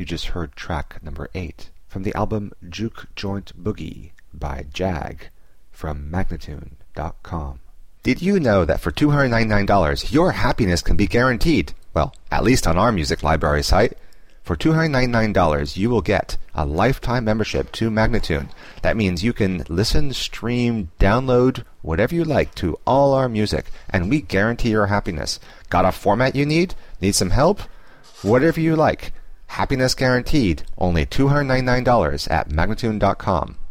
You just heard track number 8 from the album Juke Joint Boogie by Jag from Magnatune.com. Did you know that for $299 your happiness can be guaranteed? Well, at least on our music library site. For $299 you will get a lifetime membership to Magnatune. That means you can listen, stream, download, whatever you like to all our music, and we guarantee your happiness. Got a format you need? Need some help? Whatever you like. Happiness guaranteed. Only $299 at Magnatune.com.